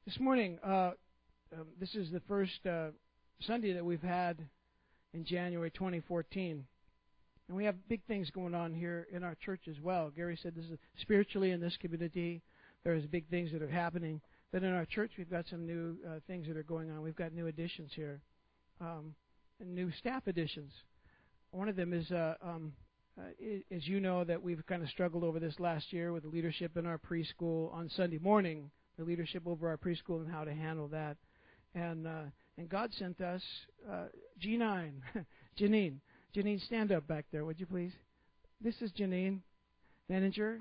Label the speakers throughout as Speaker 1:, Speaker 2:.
Speaker 1: This morning, this is the first Sunday that we've had in January 2014. And we have big things going on here in our church as well. Gary said this is spiritually in this community. There's big things that are happening. But in our church, we've got some new things that are going on. We've got new additions here, and new staff additions. One of them is, as you know, that we've kind of struggled over this last year with the leadership in our preschool on Sunday morning, the leadership over our preschool and how to handle that. And God sent us G9, Janine. Janine, stand up back there, would you please? This is Janine, manager.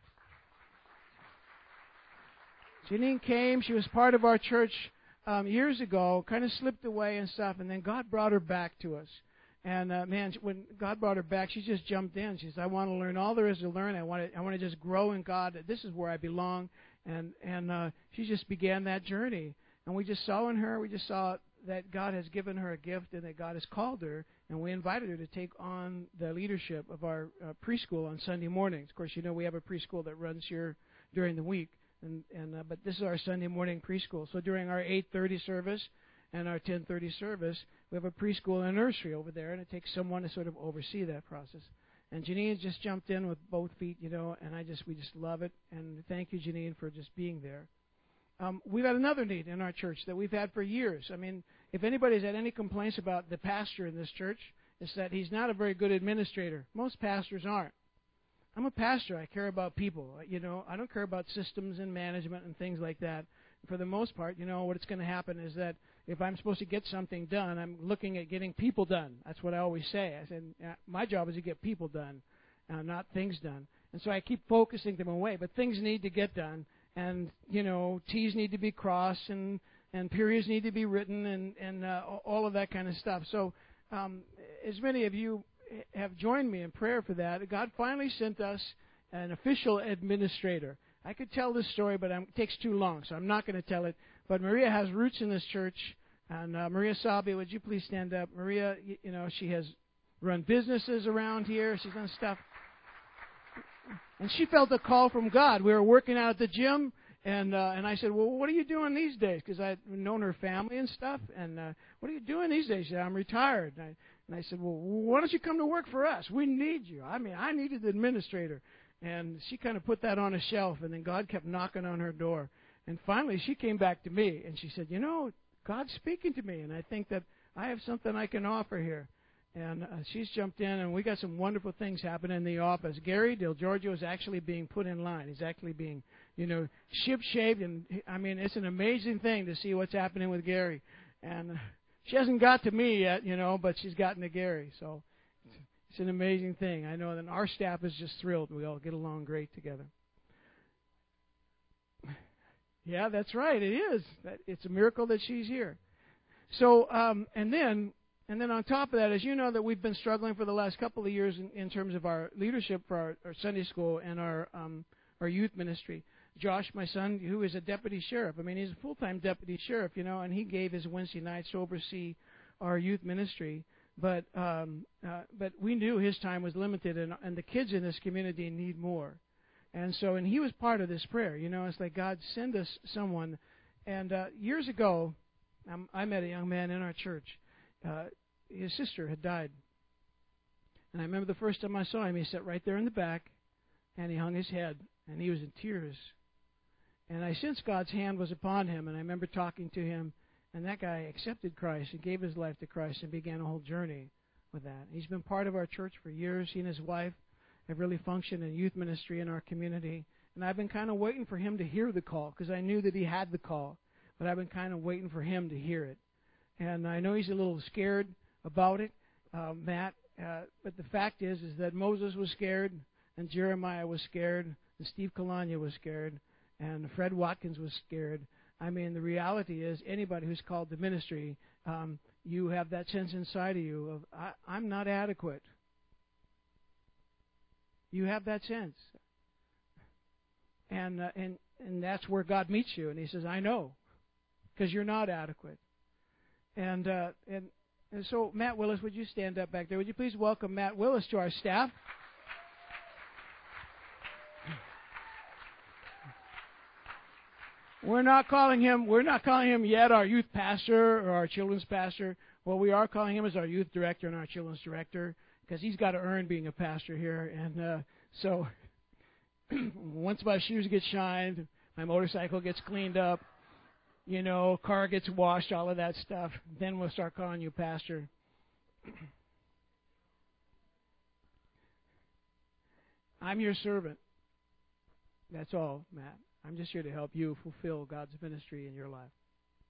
Speaker 1: Janine came. She was part of our church years ago, kind of slipped away and stuff, and then God brought her back to us. And, man, when God brought her back, she just jumped in. She said, I want to learn all there is to learn. I want to just grow in God. This is where I belong. And she just began that journey. And we just saw in her, we just saw that God has given her a gift and that God has called her. And we invited her to take on the leadership of our preschool on Sunday mornings. Of course, you know we have a preschool that runs here during the week. But this is our Sunday morning preschool. So during our 8:30 service and our 10:30 service, we have a preschool and a nursery over there, and it takes someone to sort of oversee that process. And Janine just jumped in with both feet, you know, and we just love it. And thank you, Janine, for just being there. We've had another need in our church that we've had for years. I mean, if anybody's had any complaints about the pastor in this church, it's that he's not a very good administrator. Most pastors aren't. I'm a pastor. I care about people. You know, I don't care about systems and management and things like that. For the most part, you know, what's going to happen is that if I'm supposed to get something done, I'm looking at getting people done. That's what I always say. I said, my job is to get people done, not things done. And so I keep focusing them away. But things need to get done. And, you know, T's need to be crossed and periods need to be written and all of that kind of stuff. So as many of you have joined me in prayer for that, God finally sent us an official administrator. I could tell this story, but it takes too long, so I'm not going to tell it. But Maria has roots in this church, and Maria Salvi, would you please stand up? Maria, you know, she has run businesses around here. She's done stuff. And she felt a call from God. We were working out at the gym, and I said, well, what are you doing these days? Because I'd known her family and stuff. And what are you doing these days? She said, I'm retired. And I said, well, why don't you come to work for us? We need you. I mean, I needed the administrator. And she kind of put that on a shelf, and then God kept knocking on her door. And finally, she came back to me, and she said, you know, God's speaking to me, and I think that I have something I can offer here. And she's jumped in, and we got some wonderful things happening in the office. Gary Del Giorgio is actually being put in line. He's actually being, you know, ship-shaped. And, I mean, it's an amazing thing to see what's happening with Gary. And she hasn't got to me yet, you know, but she's gotten to Gary. So it's an amazing thing. I know that our staff is just thrilled. We all get along great together. Yeah, that's right. It is. It's a miracle that she's here. So, and then on top of that, as you know, that we've been struggling for the last couple of years in terms of our leadership for our Sunday school and our youth ministry. Josh, my son, who is a deputy sheriff. I mean, he's a full-time deputy sheriff, you know, and he gave his Wednesday nights to oversee our youth ministry. But we knew his time was limited, and the kids in this community need more. And he was part of this prayer. You know, it's like, God, send us someone. And years ago, I met a young man in our church. His sister had died. And I remember the first time I saw him, he sat right there in the back, and he hung his head, and he was in tears. And I sensed God's hand was upon him, and I remember talking to him, and that guy accepted Christ and gave his life to Christ and began a whole journey with that. He's been part of our church for years. He and his wife have really functioned in youth ministry in our community. And I've been kind of waiting for him to hear the call because I knew that he had the call. But I've been kind of waiting for him to hear it. And I know he's a little scared about it, Matt. But the fact is that Moses was scared, and Jeremiah was scared, and Steve Kalanya was scared, and Fred Watkins was scared. I mean, the reality is anybody who's called to ministry, you have that sense inside of you of, I'm not adequate. You have that sense. And that's where God meets you. And he says, I know, because you're not adequate. And so, Matt Willis, would you stand up back there? Would you please welcome Matt Willis to our staff? We're not calling him yet our youth pastor or our children's pastor. What we are calling him is our youth director and our children's director, because he's got to earn being a pastor here. And so once my shoes get shined, my motorcycle gets cleaned up, car gets washed, all of that stuff, then we'll start calling you pastor. I'm your servant. That's all, Matt. I'm just here to help you fulfill God's ministry in your life.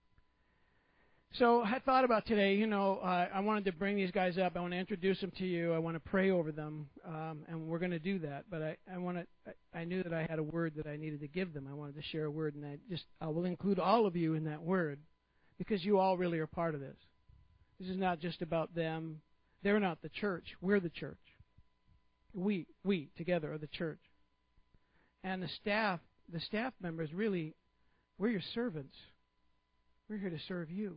Speaker 1: So I thought about today, I wanted to bring these guys up. I want to introduce them to you. I want to pray over them, and we're going to do that. But I knew that I had a word that I needed to give them. I wanted to share a word, and I will include all of you in that word, because you all really are part of this. This is not just about them. They're not the church. We're the church. We together are the church. And the staff members, really, we're your servants. We're here to serve you.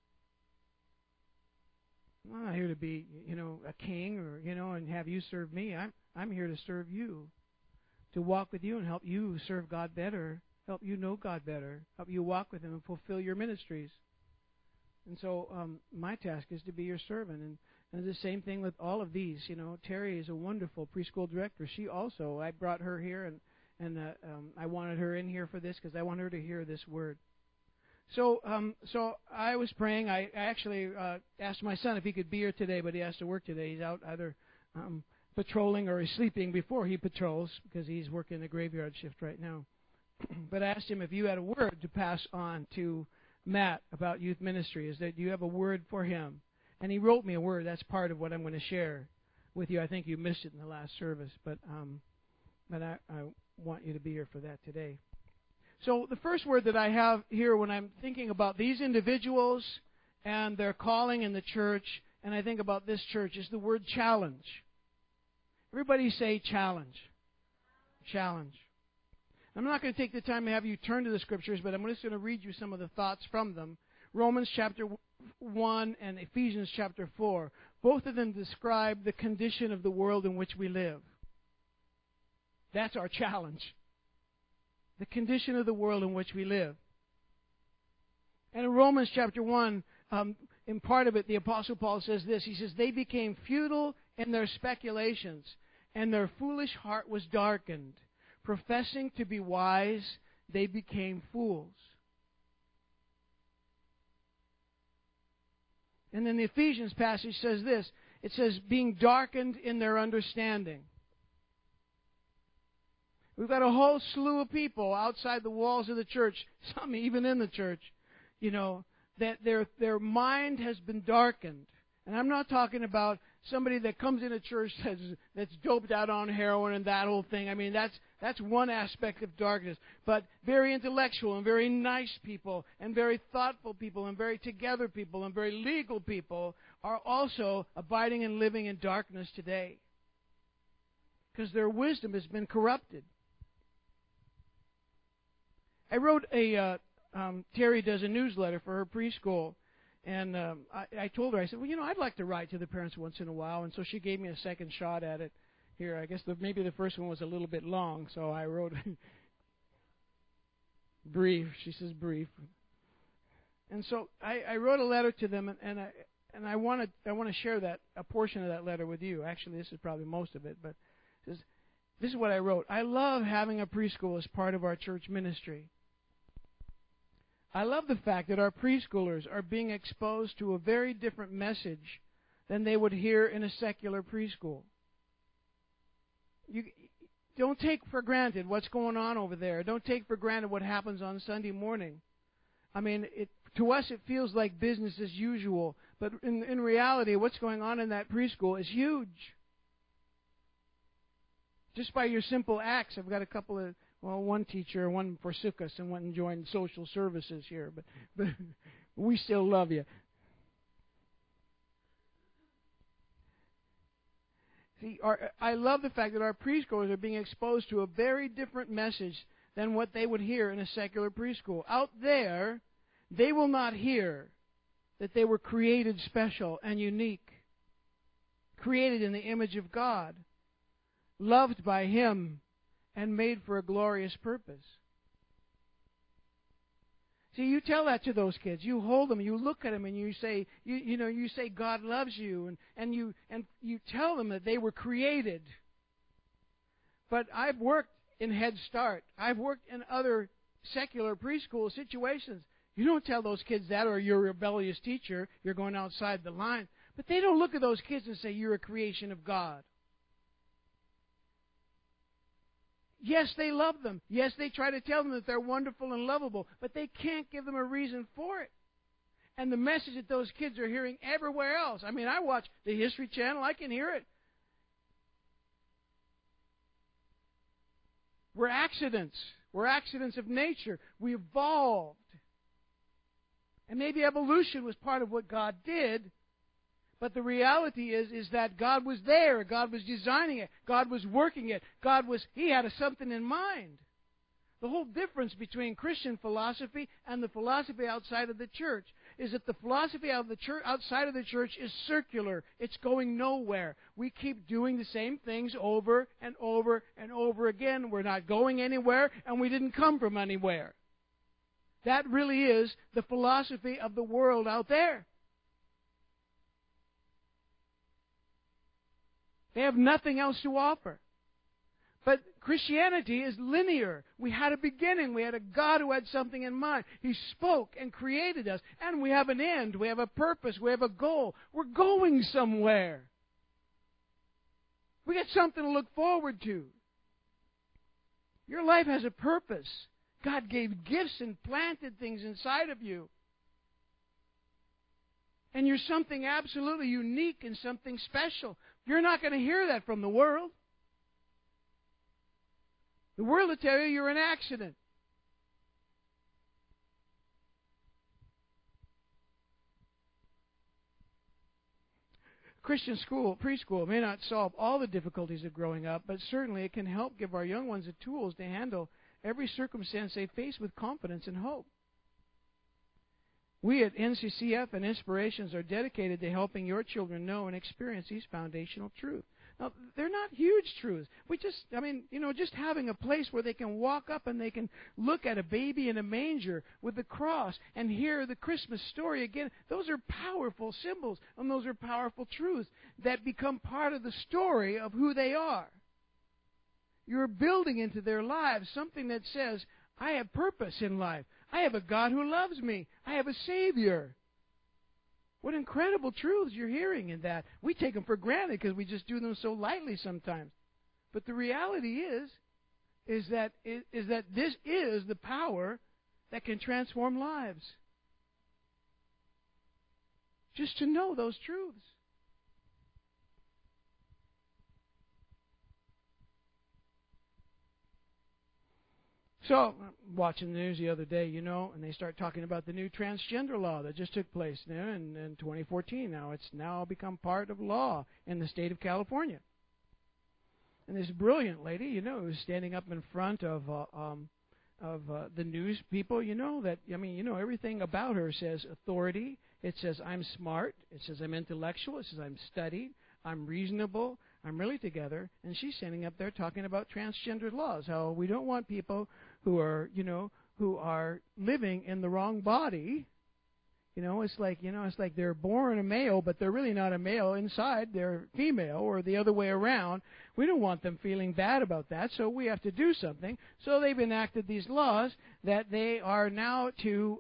Speaker 1: I'm not here to be, a king or, and have you serve me. I'm here to serve you, to walk with you and help you serve God better, help you know God better, help you walk with Him and fulfill your ministries. And so my task is to be your servant. And the same thing with all of these. Terry is a wonderful preschool director. She also, I brought her here, and I wanted her in here for this because I want her to hear this word. So I was praying. I actually asked my son if he could be here today, but he has to work today. He's out either patrolling or he's sleeping before he patrols because he's working the graveyard shift right now. But I asked him if you had a word to pass on to Matt about youth ministry. Is that you have a word for him? And he wrote me a word. That's part of what I'm going to share with you. I think you missed it in the last service, but I want you to be here for that today. So the first word that I have here when I'm thinking about these individuals and their calling in the church, and I think about this church, is the word challenge. Everybody say challenge. Challenge. I'm not going to take the time to have you turn to the Scriptures, but I'm just going to read you some of the thoughts from them. Romans chapter 1 and Ephesians chapter 4. Both of them describe the condition of the world in which we live. That's our challenge. The condition of the world in which we live. And in Romans chapter 1, in part of it, the Apostle Paul says this. He says, they became futile in their speculations, and their foolish heart was darkened. Professing to be wise, they became fools. And then the Ephesians passage says this. It says, being darkened in their understanding. We've got a whole slew of people outside the walls of the church, some even in the church, that their mind has been darkened. And I'm not talking about somebody that comes into church that's doped out on heroin and that whole thing. I mean, that's one aspect of darkness. But very intellectual and very nice people and very thoughtful people and very together people and very legal people are also abiding and living in darkness today. Because their wisdom has been corrupted. I wrote Terry does a newsletter for her preschool, and I told her, I said, well, I'd like to write to the parents once in a while, and so she gave me a second shot at it. Here, I guess maybe the first one was a little bit long, so I wrote brief. She says brief. And so I wrote a letter to them, and I want to share a portion of that letter with you. Actually, this is probably most of it, but this is what I wrote. I love having a preschool as part of our church ministry. I love the fact that our preschoolers are being exposed to a very different message than they would hear in a secular preschool. You don't take for granted what's going on over there. Don't take for granted what happens on Sunday morning. I mean, to us it feels like business as usual, but in reality, what's going on in that preschool is huge. Just by your simple acts. I've got a couple of, one teacher, one forsook us and went and joined social services here, but we still love you. See, I love the fact that our preschoolers are being exposed to a very different message than what they would hear in a secular preschool. Out there, they will not hear that they were created special and unique, created in the image of God, loved by Him, and made for a glorious purpose. See, you tell that to those kids. You hold them, you look at them, and you say, you say God loves you, and you tell them that they were created. But I've worked in Head Start. I've worked in other secular preschool situations. You don't tell those kids that, or you're a rebellious teacher, you're going outside the line. But they don't look at those kids and say, you're a creation of God. Yes, they love them. Yes, they try to tell them that they're wonderful and lovable, but they can't give them a reason for it. And the message that those kids are hearing everywhere else. I mean, I watch the History Channel. I can hear it. We're accidents. We're accidents of nature. We evolved. And maybe evolution was part of what God did, but the reality is that God was there. God was designing it. God was working it. He had something in mind. The whole difference between Christian philosophy and the philosophy outside of the church is that the philosophy outside of the church is circular. It's going nowhere. We keep doing the same things over and over and over again. We're not going anywhere, and we didn't come from anywhere. That really is the philosophy of the world out there. They have nothing else to offer. But Christianity is linear. We had a beginning. We had a God who had something in mind. He spoke and created us. And we have an end. We have a purpose. We have a goal. We're going somewhere. We got something to look forward to. Your life has a purpose. God gave gifts and planted things inside of you. And you're something absolutely unique and something special. You're not going to hear that from the world. The world will tell you you're an accident. Christian preschool may not solve all the difficulties of growing up, but certainly it can help give our young ones the tools to handle every circumstance they face with confidence and hope. We at NCCF and Inspirations are dedicated to helping your children know and experience these foundational truths. Now, they're not huge truths. Just having a place where they can walk up and they can look at a baby in a manger with the cross and hear the Christmas story again, those are powerful symbols, and those are powerful truths that become part of the story of who they are. You're building into their lives something that says, I have purpose in life. I have a God who loves me. I have a Savior. What incredible truths you're hearing in that. We take them for granted because we just do them so lightly sometimes. But the reality is that this is the power that can transform lives. Just to know those truths. So, watching the news the other day, and they start talking about the new transgender law that just took place there in 2014. Now, it's now become part of law in the state of California. And this brilliant lady, who's standing up in front of the news people, everything about her says authority. It says I'm smart. It says I'm intellectual. It says I'm studied. I'm reasonable. I'm really together. And she's standing up there talking about transgender laws, how we don't want people who are living in the wrong body. It's like they're born a male, but they're really not a male inside. They're female, or the other way around. We don't want them feeling bad about that, so we have to do something. So they've enacted these laws that they are now to,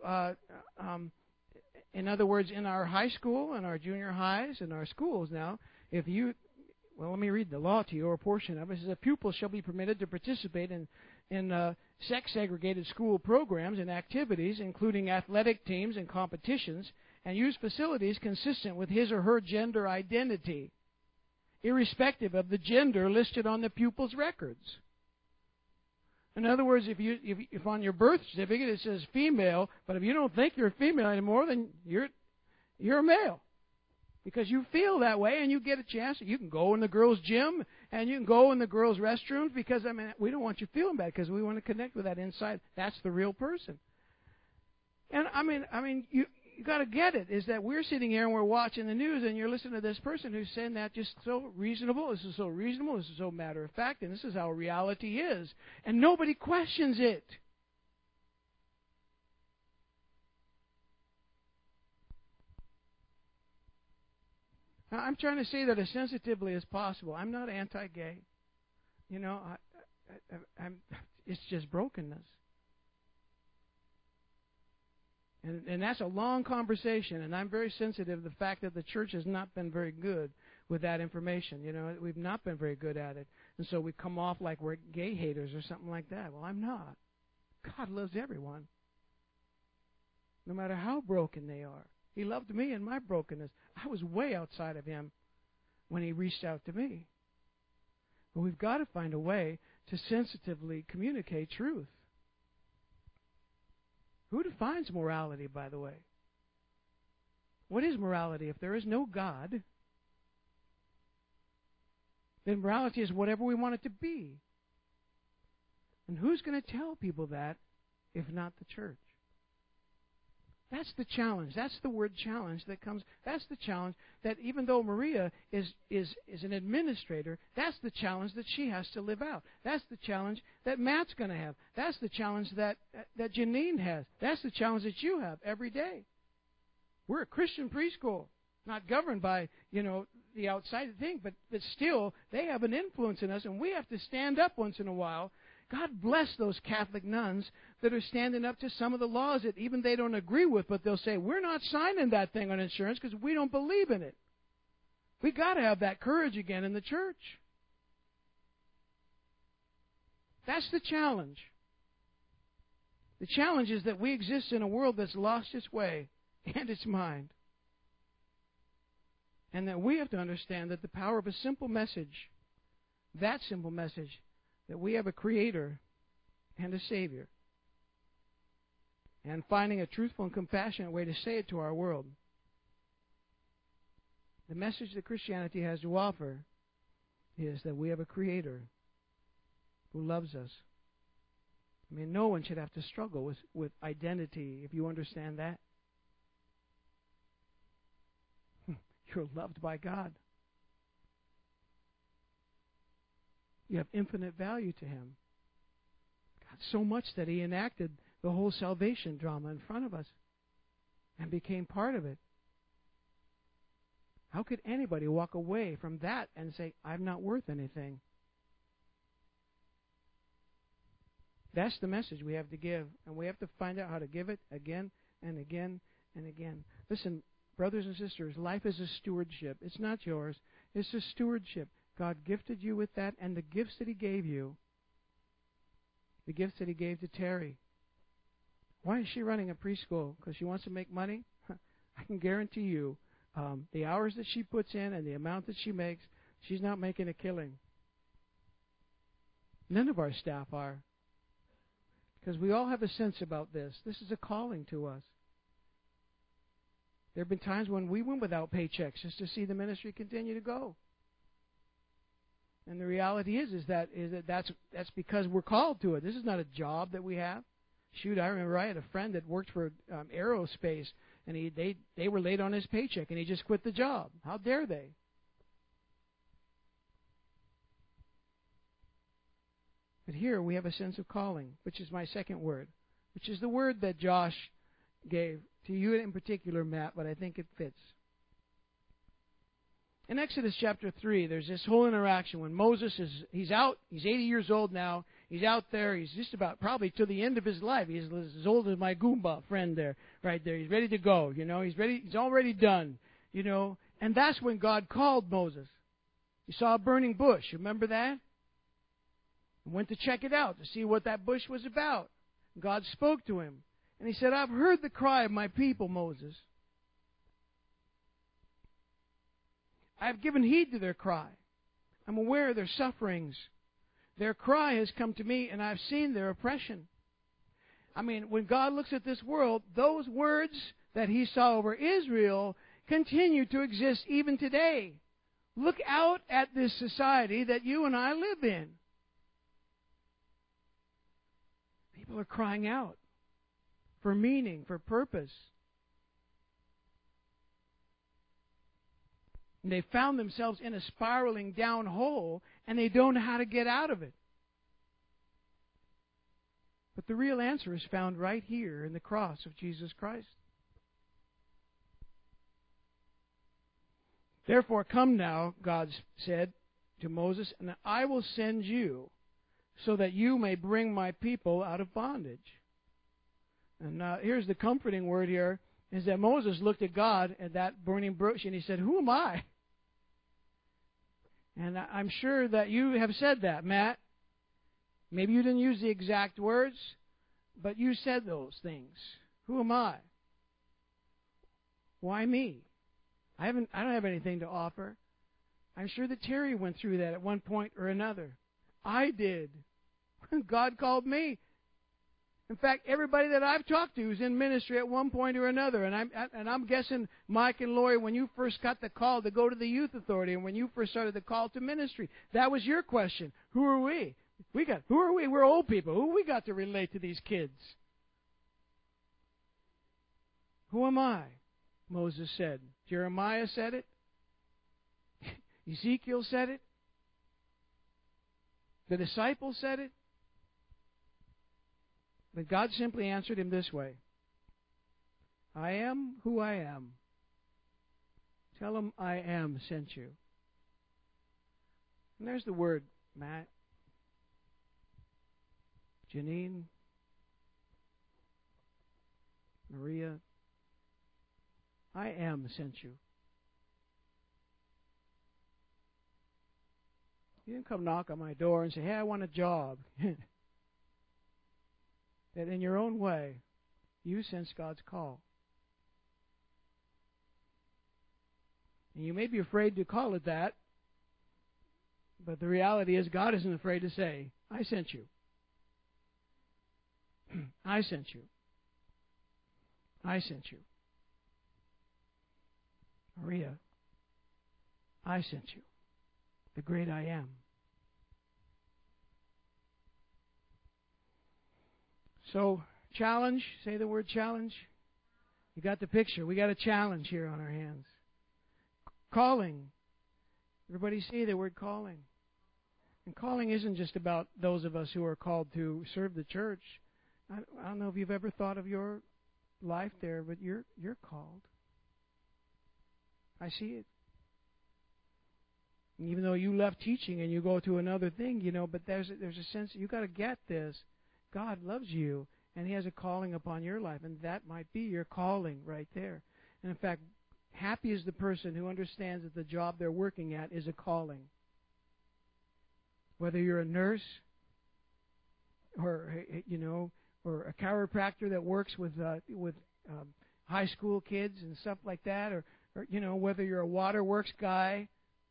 Speaker 1: in other words, in our high school and our junior highs and our schools now, let me read the law to you, or a portion of it. It says, pupils shall be permitted to participate in sex-segregated school programs and activities, including athletic teams and competitions, and use facilities consistent with his or her gender identity, irrespective of the gender listed on the pupil's records. In other words, if on your birth certificate it says female, but if you don't think you're a female anymore, then you're a male. Because you feel that way, and you get a chance. You can go in the girls' gym, and you can go in the girls' restrooms, because, we don't want you feeling bad, because we want to connect with that inside. That's the real person. And, you got to get it, is that we're sitting here and we're watching the news, and you're listening to this person who's saying that just so reasonable. This is so reasonable. This is so matter of fact, and this is how reality is. And nobody questions it. Now, I'm trying to say that as sensitively as possible. I'm not anti-gay. You know, it's just brokenness. And that's a long conversation, and I'm very sensitive to the fact that the church has not been very good with that information. You know, we've not been very good at it. And so we come off like we're gay haters or something like that. Well, I'm not. God loves everyone, no matter how broken they are. He loved me in my brokenness. I was way outside of Him when He reached out to me. But we've got to find a way to sensitively communicate truth. Who defines morality, by the way? What is morality? If there is no God, then morality is whatever we want it to be. And who's going to tell people that if not the church? That's the challenge. That's the word challenge that comes. That's the challenge that even though Maria is an administrator, that's the challenge that she has to live out. That's the challenge that Matt's going to have. That's the challenge that Janine has. That's the challenge that you have every day. We're a Christian preschool, not governed by, the outside thing, but still they have an influence in us, and we have to stand up once in a while. God bless those Catholic nuns that are standing up to some of the laws that even they don't agree with, but they'll say, we're not signing that thing on insurance because we don't believe in it. We've got to have that courage again in the church. That's the challenge. The challenge is that we exist in a world that's lost its way and its mind. And that we have to understand that the power of a simple message, that simple message, that we have a Creator and a Savior, and finding a truthful and compassionate way to say it to our world. The message that Christianity has to offer is that we have a Creator who loves us. I mean, no one should have to struggle with identity, if you understand that. You're loved by God. You have infinite value to Him. God, so much that He enacted the whole salvation drama in front of us and became part of it. How could anybody walk away from that and say, I'm not worth anything? That's the message we have to give, and we have to find out how to give it again and again and again. Listen, brothers and sisters, life is a stewardship. It's not yours. It's a stewardship. God gifted you with that, and the gifts that He gave you, the gifts that He gave to Terry. Why is she running a preschool? Because she wants to make money? I can guarantee you, the hours that she puts in and the amount that she makes, she's not making a killing. None of our staff are. Because we all have a sense about this. This is a calling to us. There have been times when we went without paychecks just to see the ministry continue to go. And the reality is that's because we're called to it. This is not a job that we have. Shoot, I remember I had a friend that worked for aerospace, and they were late on his paycheck, and he just quit the job. How dare they? But here we have a sense of calling, which is my second word, which is the word that Josh gave to you in particular, Matt, but I think it fits. In Exodus chapter 3, there's this whole interaction when Moses he's out, he's 80 years old now, he's out there, he's just about probably to the end of his life. He's as old as my Goomba friend there, right there. He's ready to go, he's ready, he's already done, and that's when God called Moses. He saw a burning bush, remember that? He went to check it out to see what that bush was about. God spoke to him, and He said, I've heard the cry of my people, Moses. I've given heed to their cry. I'm aware of their sufferings. Their cry has come to me, and I've seen their oppression. I mean, when God looks at this world, those words that He saw over Israel continue to exist even today. Look out at this society that you and I live in. People are crying out for meaning, for purpose. And they found themselves in a spiraling down hole, and they don't know how to get out of it. But the real answer is found right here in the cross of Jesus Christ. Therefore, come now, God said to Moses, and I will send you so that you may bring my people out of bondage. And here's the comforting word here, is that Moses looked at God at that burning bush, and he said, who am I? And I'm sure that you have said that, Matt. Maybe you didn't use the exact words, but you said those things. Who am I? Why me? I don't have anything to offer. I'm sure that Terry went through that at one point or another. I did. God called me. In fact, everybody that I've talked to is in ministry at one point or another. And I'm guessing Mike and Lori, when you first got the call to go to the youth authority, and when you first started the call to ministry, that was your question. Who are we? Who are we? We're old people. Who we got to relate to these kids? Who am I? Moses said. Jeremiah said it. Ezekiel said it. The disciples said it. But God simply answered him this way. I am who I am. Tell him I am sent you. And there's the word, Matt. Janine. Maria. I am sent you. You didn't come knock on my door and say, hey, I want a job. That in your own way, you sense God's call. And you may be afraid to call it that, but the reality is God isn't afraid to say, I sent you. I sent you. I sent you. Maria, I sent you. The great I am. So, challenge. Say the word challenge. You got the picture. We got a challenge here on our hands. Calling. Everybody say the word calling. And calling isn't just about those of us who are called to serve the church. I don't know if you've ever thought of your life there, but you're called. I see it. Even though you left teaching and you go to another thing, but there's a sense you got to get this. God loves you, and He has a calling upon your life, and that might be your calling right there. And in fact, happy is the person who understands that the job they're working at is a calling. Whether you're a nurse, or or a chiropractor that works with high school kids and stuff like that, or whether you're a waterworks guy,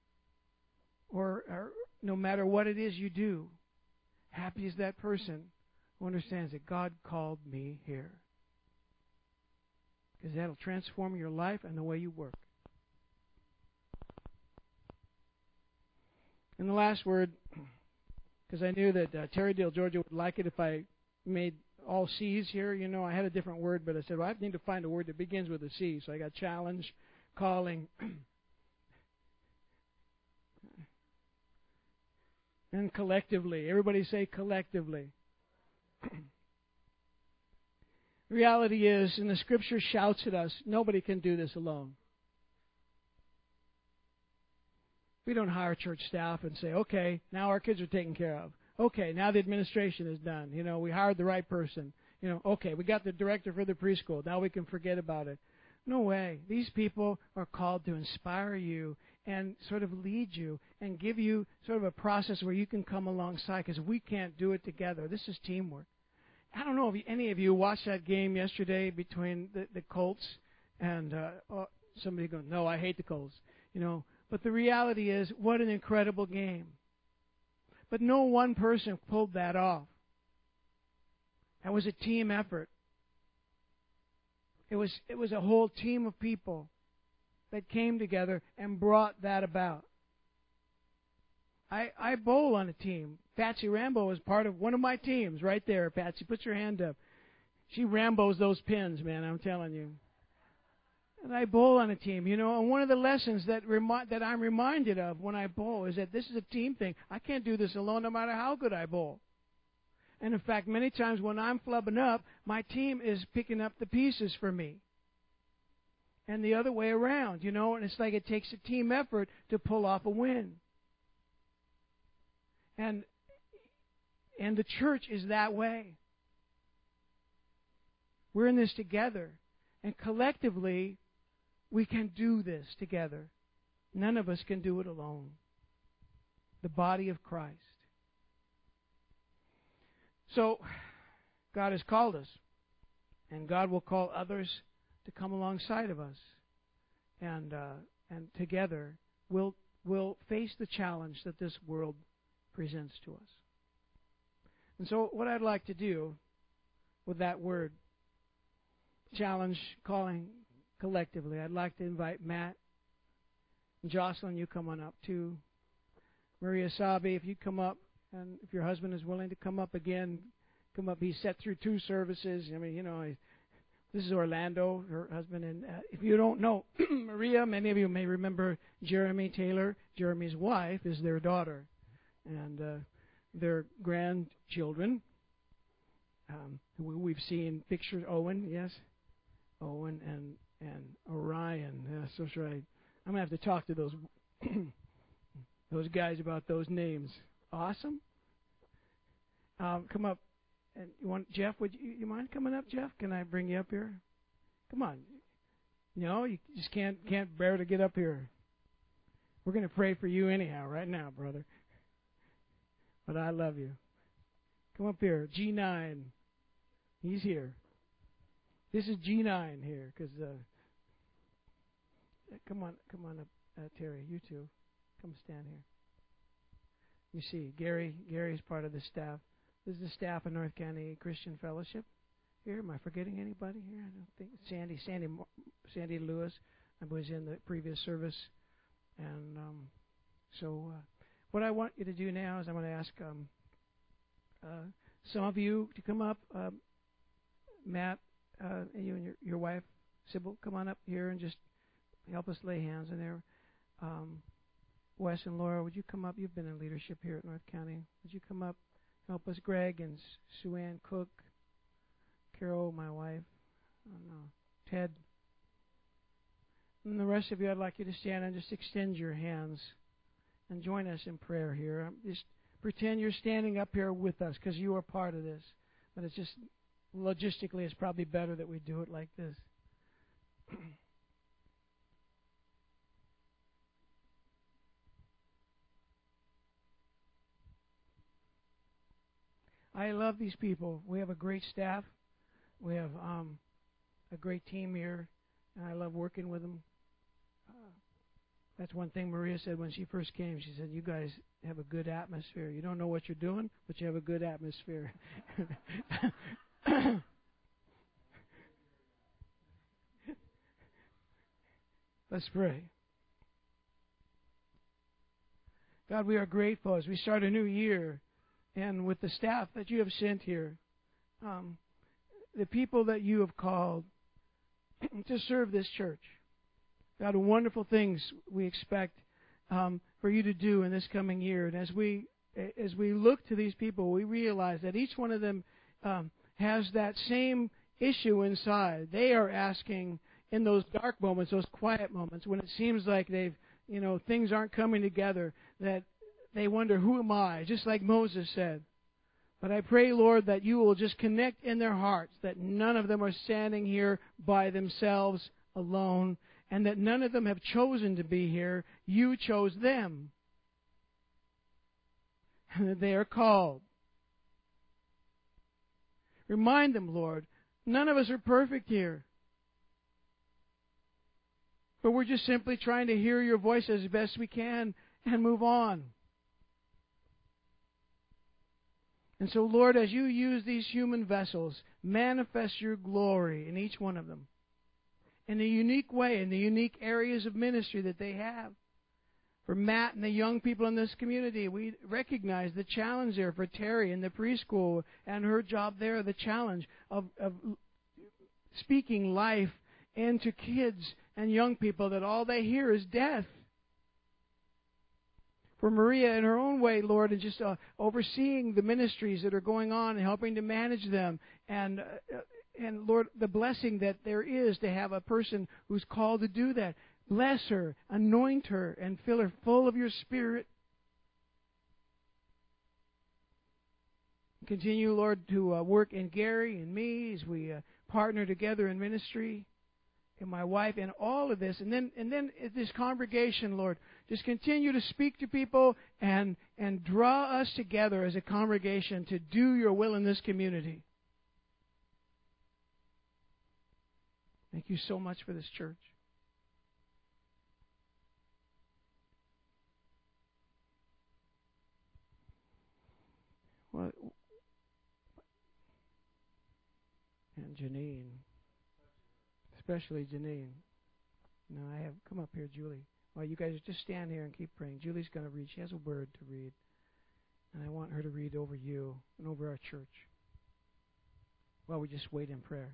Speaker 1: or no matter what it is you do, happy is that person who understands that God called me here. Because that'll transform your life and the way you work. And the last word, because I knew that Terry Dale Georgia would like it if I made all C's here. I had a different word, but I said, well, I need to find a word that begins with a C. So I got challenge, calling, and collectively. Everybody say collectively. The reality is, and the Scripture shouts at us, nobody can do this alone. We don't hire church staff and say, okay, now our kids are taken care of. Okay, now the administration is done. We hired the right person. Okay, we got the director for the preschool. Now we can forget about it. No way. These people are called to inspire you and sort of lead you and give you sort of a process where you can come alongside, because we can't do it together. This is teamwork. I don't know if any of you watched that game yesterday between the Colts and somebody goes, no, I hate the Colts. But the reality is, what an incredible game. But no one person pulled that off. That was a team effort. It was a whole team of people that came together and brought that about. I bowl on a team. Patsy Rambo is part of one of my teams right there. Patsy, put your hand up. She Rambos those pins, man, I'm telling you. And I bowl on a team, and one of the lessons that I'm reminded of when I bowl is that this is a team thing. I can't do this alone no matter how good I bowl. And in fact, many times when I'm flubbing up, my team is picking up the pieces for me. and the other way around, and it's like it takes a team effort to pull off a win. And the church is that way. We're in this together, and collectively we can do this together. None of us can do it alone. The body of Christ. So, God has called us, and God will call others to come alongside of us, and together we'll face the challenge that this world presents to us. And so, what I'd like to do with that word, challenge, calling collectively, I'd like to invite Matt and Jocelyn. You come on up too. Maria Sabi, if you come up, and if your husband is willing to come up again, come up. He's set through 2 services. I mean, this is Orlando, her husband. And if you don't know Maria, many of you may remember Jeremy Taylor. Jeremy's wife is their daughter, and their grandchildren. We've seen pictures. Owen, yes, Owen and Orion. Yes, that's right. I'm gonna have to talk to those those guys about those names. Awesome. Come up. And you want Jeff? Would you mind coming up, Jeff? Can I bring you up here? Come on. No, you just can't bear to get up here. We're going to pray for you anyhow, right now, brother. But I love you. Come up here, G9. He's here. This is G9 here, because come on up, Terry. You two, come stand here. You see, Gary's part of the staff. This is the staff of North County Christian Fellowship. Here, am I forgetting anybody here? I don't think Sandy Lewis. I was in the previous service, and so what I want you to do now is I'm going to ask some of you to come up. Matt, you and your wife Sybil, come on up here and just help us lay hands in there. Wes and Laura, would you come up? You've been in leadership here at North County. Would you come up? Help us, Greg and Sue Ann Cook, Carol, my wife, Ted. And the rest of you, I'd like you to stand and just extend your hands and join us in prayer here. Just pretend you're standing up here with us because you are part of this. But it's just, logistically, it's probably better that we do it like this. I love these people. We have a great staff. We have a great team here, and I love working with them. That's one thing Maria said when she first came. She said, "You guys have a good atmosphere. You don't know what you're doing, but you have a good atmosphere." Let's pray. God, we are grateful as we start a new year. And with the staff that you have sent here, the people that you have called to serve this church, God, wonderful things we expect for you to do in this coming year. And as we look to these people, we realize that each one of them has that same issue inside. They are asking in those dark moments, those quiet moments, when it seems like things aren't coming together, that they wonder, who am I? Just like Moses said. But I pray, Lord, that you will just connect in their hearts, that none of them are standing here by themselves alone, and that none of them have chosen to be here. You chose them. And that they are called. Remind them, Lord, none of us are perfect here. But we're just simply trying to hear your voice as best we can and move on. And so, Lord, as you use these human vessels, manifest your glory in each one of them in a unique way, in the unique areas of ministry that they have. For Matt and the young people in this community, we recognize the challenge there for Terry in the preschool and her job there, the challenge of speaking life into kids and young people that all they hear is death. For Maria in her own way, Lord, and just overseeing the ministries that are going on and helping to manage them and and Lord, the blessing that there is to have a person who's called to do that. Bless her, anoint her, and fill her full of your Spirit. Continue, Lord, to work in Gary and me as we partner together in ministry, and my wife, and all of this. And then this congregation, Lord, just continue to speak to people and draw us together as a congregation to do your will in this community. Thank you so much for this church. Well, and Janine, especially Janine. No, I have come up here, Julie. Well, you guys just stand here and keep praying. Julie's going to read. She has a word to read, and I want her to read over you and over our church. While we just wait in prayer.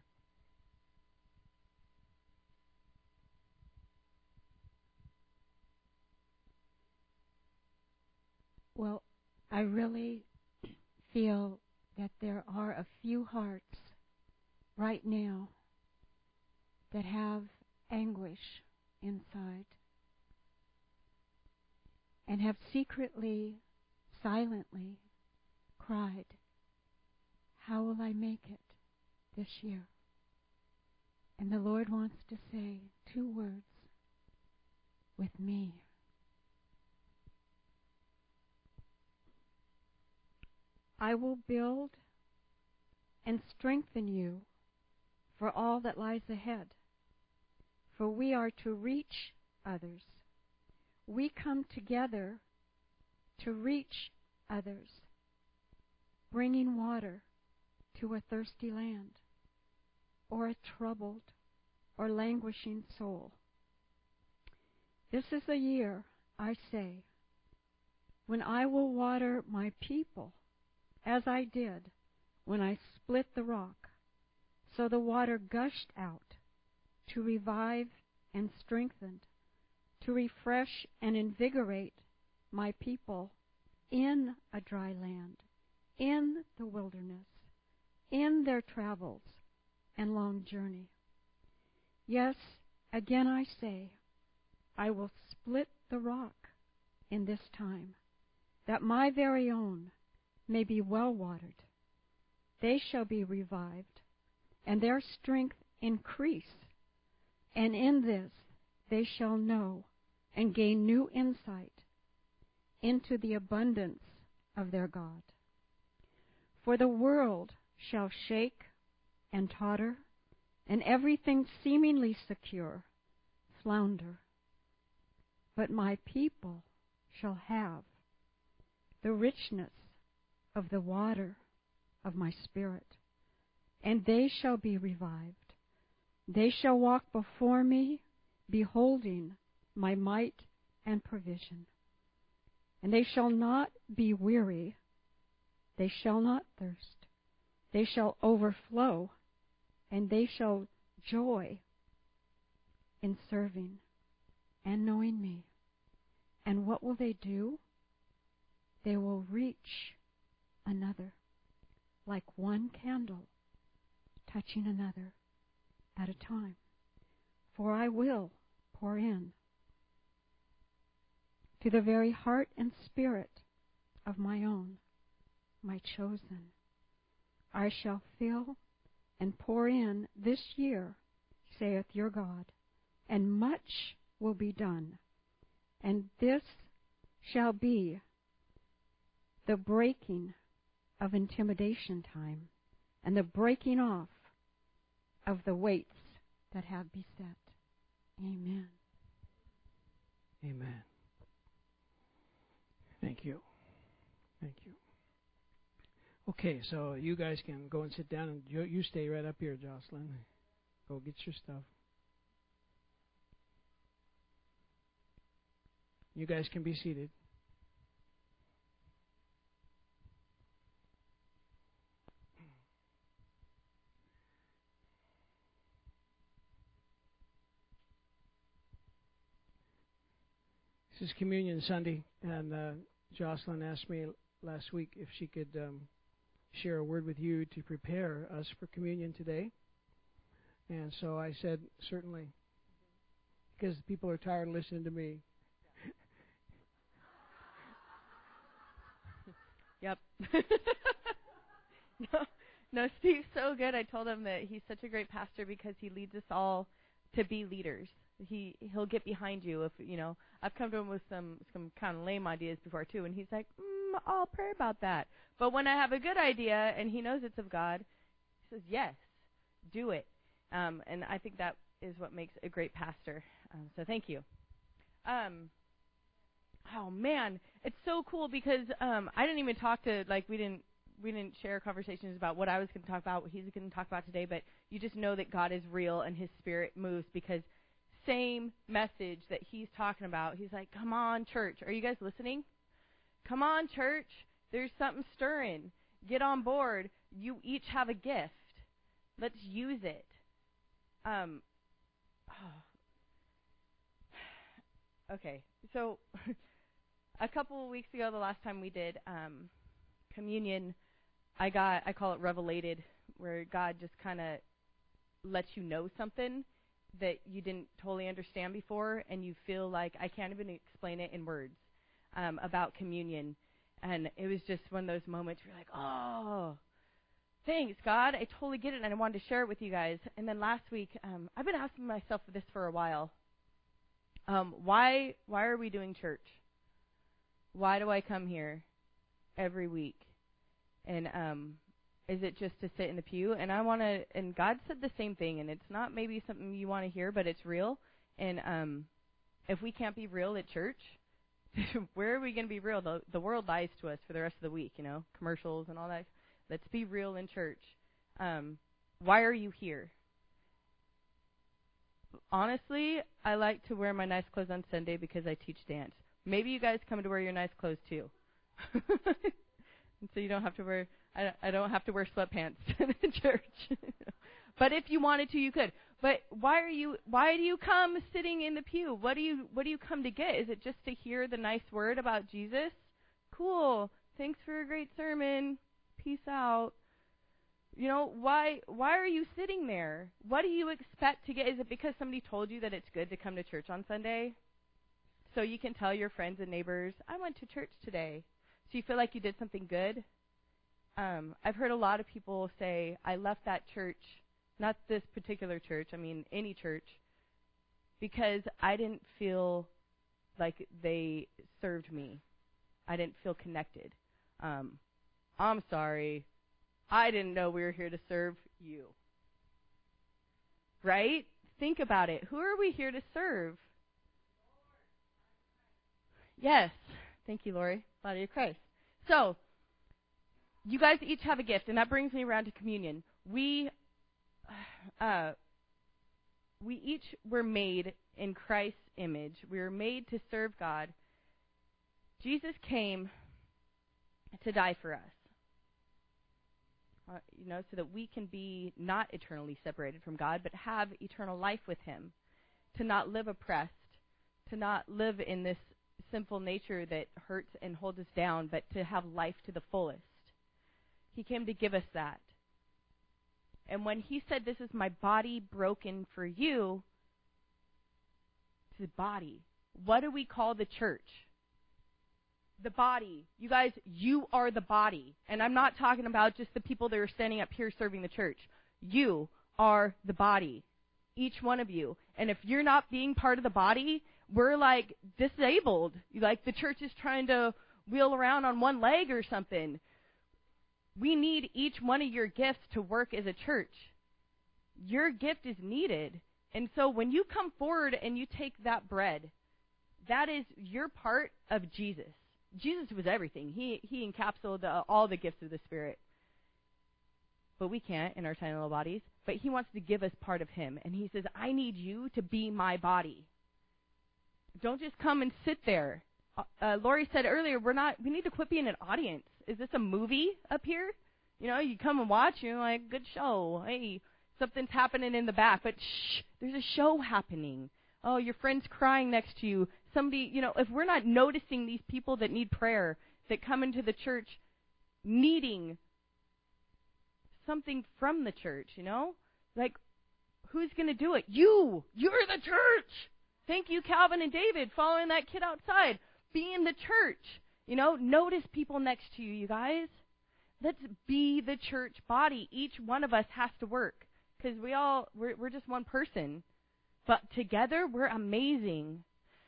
Speaker 2: Well, I really feel that there are a few hearts right now that have anguish inside and have secretly, silently cried, how will I make it this year? And the Lord wants to say 2 words, with me. I will build and strengthen you for all that lies ahead. For we are to reach others. We come together to reach others, bringing water to a thirsty land, or a troubled or languishing soul. This is a year, I say, when I will water my people, as I did when I split the rock, so the water gushed out to revive and strengthen, to refresh and invigorate my people in a dry land, in the wilderness, in their travels and long journey. Yes, again I say, I will split the rock in this time, that my very own may be well watered. They shall be revived, and their strength increase, and in this they shall know and gain new insight into the abundance of their God. For the world shall shake and totter, and everything seemingly secure flounder. But my people shall have the richness of the water of my Spirit, and they shall be revived. They shall walk before me, beholding my might and provision. And they shall not be weary, they shall not thirst. They shall overflow, and they shall joy in serving and knowing me. And what will they do? They will reach another, like one candle touching another at a time. For I will pour in to the very heart and spirit of my own, my chosen. I shall fill and pour in this year, saith your God, and much will be done. And this shall be the breaking of intimidation time and the breaking off of the weights that have beset. Amen.
Speaker 1: Amen. Thank you. Thank you. Okay, so you guys can go and sit down, and you stay right up here, Jocelyn. Go get your stuff. You guys can be seated. This is Communion Sunday, and Jocelyn asked me last week if she could share a word with you to prepare us for communion today. And so I said, certainly, because people are tired of listening to me.
Speaker 3: Yep. No, Steve's so good. I told him that he's such a great pastor because he leads us all to be leaders. He'll get behind you if I've come to him with some kind of lame ideas before too, and he's like, I'll pray about that. But when I have a good idea and he knows it's of God, he says, yes, do it. And I think that is what makes a great pastor. So thank you. Oh man, it's so cool because I didn't even talk to we didn't share conversations about what I was going to talk about, what he's going to talk about today, but you just know that God is real and his spirit moves because same message that he's talking about. He's like, come on, church. Are you guys listening? Come on, church. There's something stirring. Get on board. You each have a gift. Let's use it. Okay, so a couple of weeks ago, the last time we did communion, I call it revelated, where God just kind of lets you know something that you didn't totally understand before, and you feel like I can't even explain it in words about communion. And it was just one of those moments where you're like, oh, thanks, God. I totally get it, and I wanted to share it with you guys. And then last week, I've been asking myself this for a while. Why are we doing church? Why do I come here every week? And is it just to sit in the pew? And and God said the same thing, and it's not maybe something you want to hear, but it's real. And if we can't be real at church, where are we going to be real? The world lies to us for the rest of the week, commercials and all that. Let's be real in church. Why are you here? Honestly, I like to wear my nice clothes on Sunday because I teach dance. Maybe you guys come to wear your nice clothes too. And so you don't have to wear, I don't have to wear sweatpants in church. But if you wanted to, you could. But why do you come sitting in the pew? What do you come to get? Is it just to hear the nice word about Jesus? Cool. Thanks for a great sermon. Peace out. Why are you sitting there? What do you expect to get? Is it because somebody told you that it's good to come to church on Sunday? So you can tell your friends and neighbors, I went to church today. So you feel like you did something good? I've heard a lot of people say, I left that church, not this particular church, I mean any church, because I didn't feel like they served me. I didn't feel connected. I'm sorry. I didn't know we were here to serve you. Right? Think about it. Who are we here to serve? Yes. Thank you, Lori. Body of Christ. So, you guys each have a gift, and that brings me around to communion. We each were made in Christ's image. We were made to serve God. Jesus came to die for us. So that we can be not eternally separated from God, but have eternal life with him. To not live oppressed, to not live in this sinful nature that hurts and holds us down, but to have life to the fullest. He came to give us that. And when he said, this is my body broken for you, it's the body. What do we call the church? The body. You guys, you are the body. And I'm not talking about just the people that are standing up here serving the church. You are the body. Each one of you. And if you're not being part of the body, we're like disabled. Like the church is trying to wheel around on one leg or something. We need each one of your gifts to work as a church. Your gift is needed. And so when you come forward and you take that bread, that is your part of Jesus. Jesus was everything. He encapsulated all the gifts of the Spirit. But we can't in our tiny little bodies. But he wants to give us part of him. And he says, I need you to be my body. Don't just come and sit there. Lori said earlier, we need to quit being an audience. Is this a movie up here? You come and watch, you're like, good show. Hey, something's happening in the back. But shh, there's a show happening. Oh, your friend's crying next to you. Somebody, if we're not noticing these people that need prayer, that come into the church needing something from the church, like, Who's going to do it? You. You're the church. Thank you, Calvin and David, following that kid outside. Be in the church. You know, notice people next to you, you guys. Let's be the church body. Each one of us has to work because we're just one person. But together, we're amazing.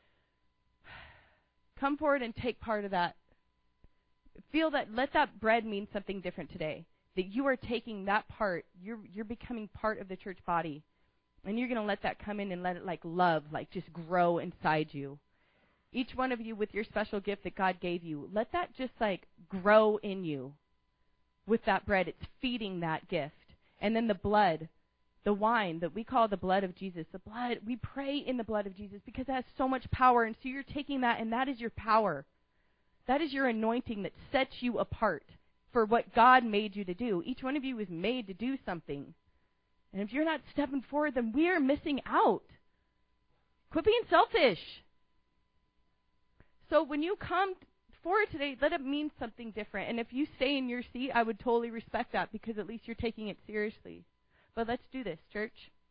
Speaker 3: Come forward and take part of that. Feel that, let that bread mean something different today. That you are taking that part. You're becoming part of the church body. And you're going to let that come in and let it, like, love, like, just grow inside you. Each one of you with your special gift that God gave you, let that just, like, grow in you. With that bread, it's feeding that gift. And then the blood, the wine that we call the blood of Jesus. The blood, we pray in the blood of Jesus because that has so much power. And so you're taking that, and that is your power. That is your anointing that sets you apart for what God made you to do. Each one of you was made to do something. And if you're not stepping forward, then we are missing out. Quit being selfish. So when you come forward today, let it mean something different. And if you stay in your seat, I would totally respect that because at least you're taking it seriously. But let's do this, church.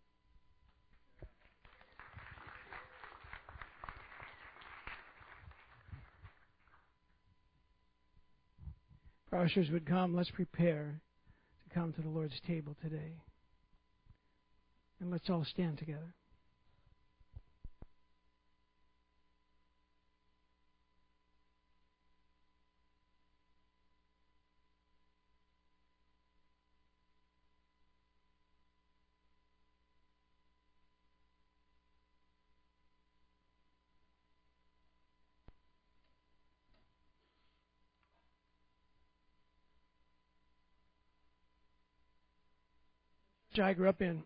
Speaker 1: If our ushers would come, let's prepare to come to the Lord's table today. And let's all stand together. I grew up in,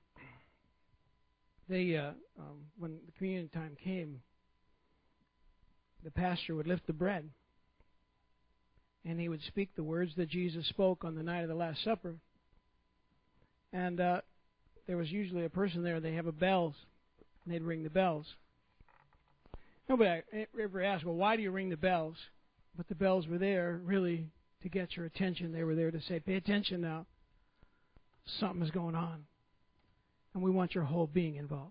Speaker 1: when the communion time came, the pastor would lift the bread, and he would speak the words that Jesus spoke on the night of the Last Supper. And there was usually a person there. They have bells, and they'd ring the bells. Nobody ever asked, well, why do you ring the bells? But the bells were there really to get your attention. They were there to say, pay attention now. Something is going on. And we want your whole being involved.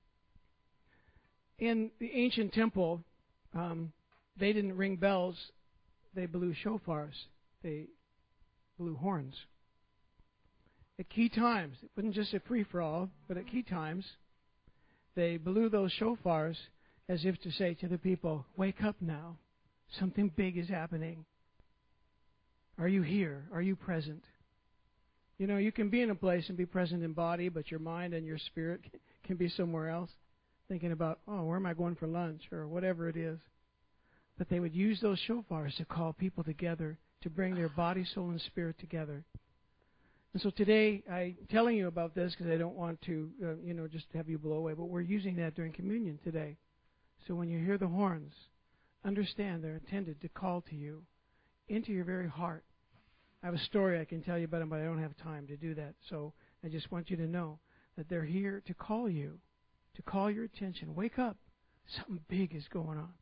Speaker 1: In the ancient temple, they didn't ring bells. They blew shofars. They blew horns. At key times, it wasn't just a free-for-all, but at key times, they blew those shofars as if to say to the people, wake up now. Something big is happening. Are you here? Are you present? You know, you can be in a place and be present in body, but your mind and your spirit can be somewhere else, thinking about, oh, where am I going for lunch, or whatever it is. But they would use those shofars to call people together, to bring their body, soul, and spirit together. And so today, I'm telling you about this because I don't want to, just have you blow away, but we're using that during communion today. So when you hear the horns, understand they're intended to call to you into your very heart. I have a story I can tell you about them, but I don't have time to do that. So I just want you to know that they're here to call you, to call your attention. Wake up. Something big is going on.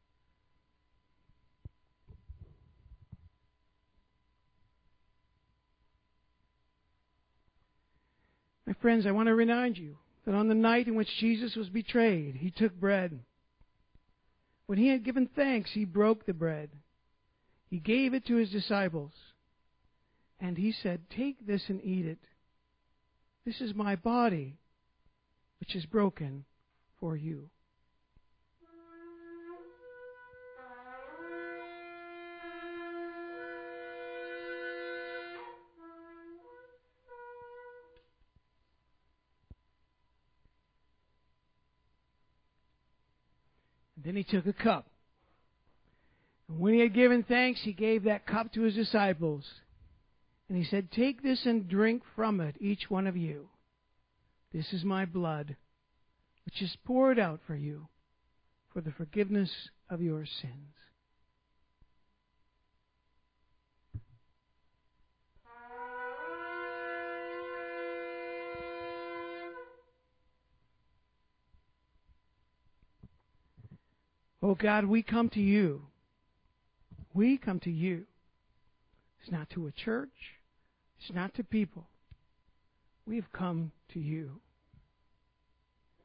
Speaker 1: My friends, I want to remind you that on the night in which Jesus was betrayed, he took bread. When he had given thanks, he broke the bread. He gave it to his disciples. And he said, take this and eat it. This is my body, which is broken for you. And then he took a cup. And when he had given thanks, he gave that cup to his disciples. And he said, take this and drink from it, each one of you. This is my blood, which is poured out for you for the forgiveness of your sins. Oh God, we come to you. We come to you. It's not to a church. It's not to people. We've come to you.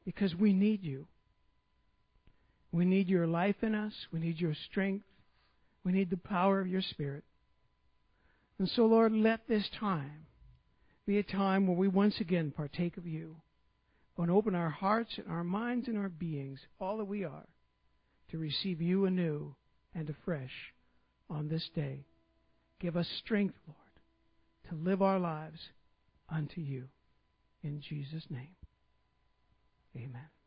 Speaker 1: because we need you. We need your life in us. We need your strength. We need the power of your Spirit. And so, Lord, let this time be a time where we once again partake of you. And open our hearts and our minds and our beings, all that we are, to receive you anew and afresh on this day. Give us strength, Lord, to live our lives unto you. In Jesus' name, amen.